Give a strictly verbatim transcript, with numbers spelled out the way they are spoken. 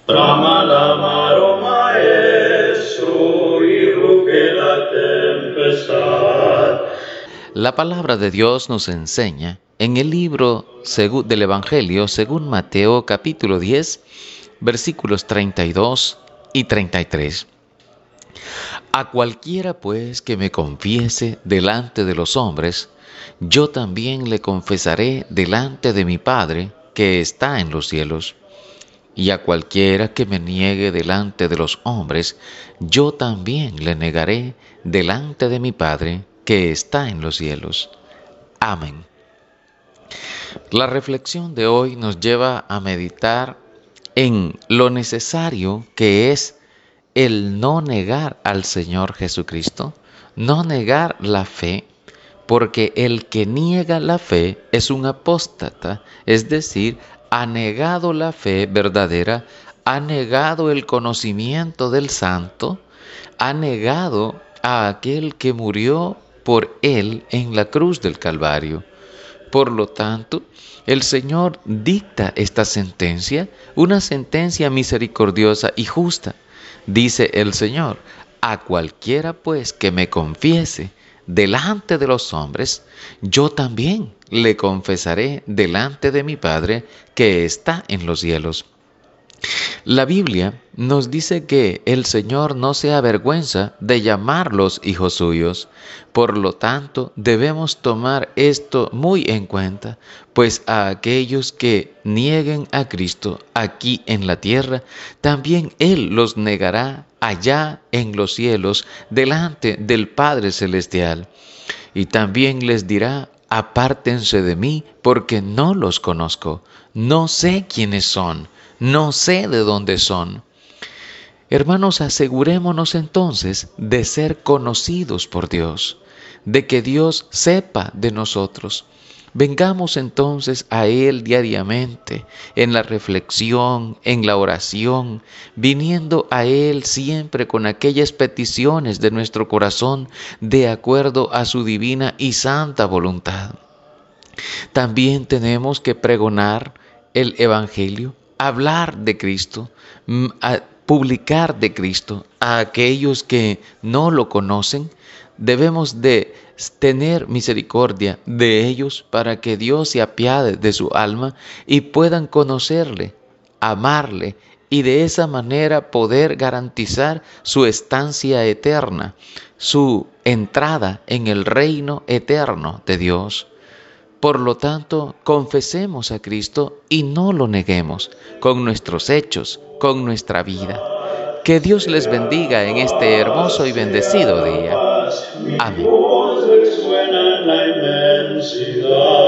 Trama l'amaro maestro y ruge la tempestad. La palabra de Dios nos enseña en el libro del Evangelio según Mateo capítulo diez, versículos treinta y dos y treinta y tres. A cualquiera pues que me confiese delante de los hombres, yo también le confesaré delante de mi Padre que está en los cielos. Y a cualquiera que me niegue delante de los hombres, yo también le negaré delante de mi Padre que está en los cielos. Amén. La reflexión de hoy nos lleva a meditar en lo necesario que es el no negar al Señor Jesucristo, no negar la fe, porque el que niega la fe es un apóstata, es decir, ha negado la fe verdadera, ha negado el conocimiento del Santo, ha negado a aquel que murió por él en la cruz del Calvario. Por lo tanto, el Señor dicta esta sentencia, una sentencia misericordiosa y justa. Dice el Señor: a cualquiera pues que me confiese delante de los hombres, yo también le confesaré delante de mi Padre que está en los cielos. La Biblia nos dice que el Señor no se avergüenza de llamarlos hijos suyos. Por lo tanto, debemos tomar esto muy en cuenta, pues a aquellos que nieguen a Cristo aquí en la tierra, también Él los negará allá en los cielos delante del Padre Celestial. Y también les dirá: apártense de mí, porque no los conozco, no sé quiénes son. No sé de dónde son. Hermanos, asegurémonos entonces de ser conocidos por Dios, de que Dios sepa de nosotros. Vengamos entonces a Él diariamente, en la reflexión, en la oración, viniendo a Él siempre con aquellas peticiones de nuestro corazón de acuerdo a su divina y santa voluntad. También tenemos que pregonar el Evangelio, hablar de Cristo, a publicar de Cristo a aquellos que no lo conocen. Debemos de tener misericordia de ellos para que Dios se apiade de su alma y puedan conocerle, amarle y de esa manera poder garantizar su estancia eterna, su entrada en el reino eterno de Dios. Por lo tanto, confesemos a Cristo y no lo neguemos con nuestros hechos, con nuestra vida. Que Dios les bendiga en este hermoso y bendecido día. Amén.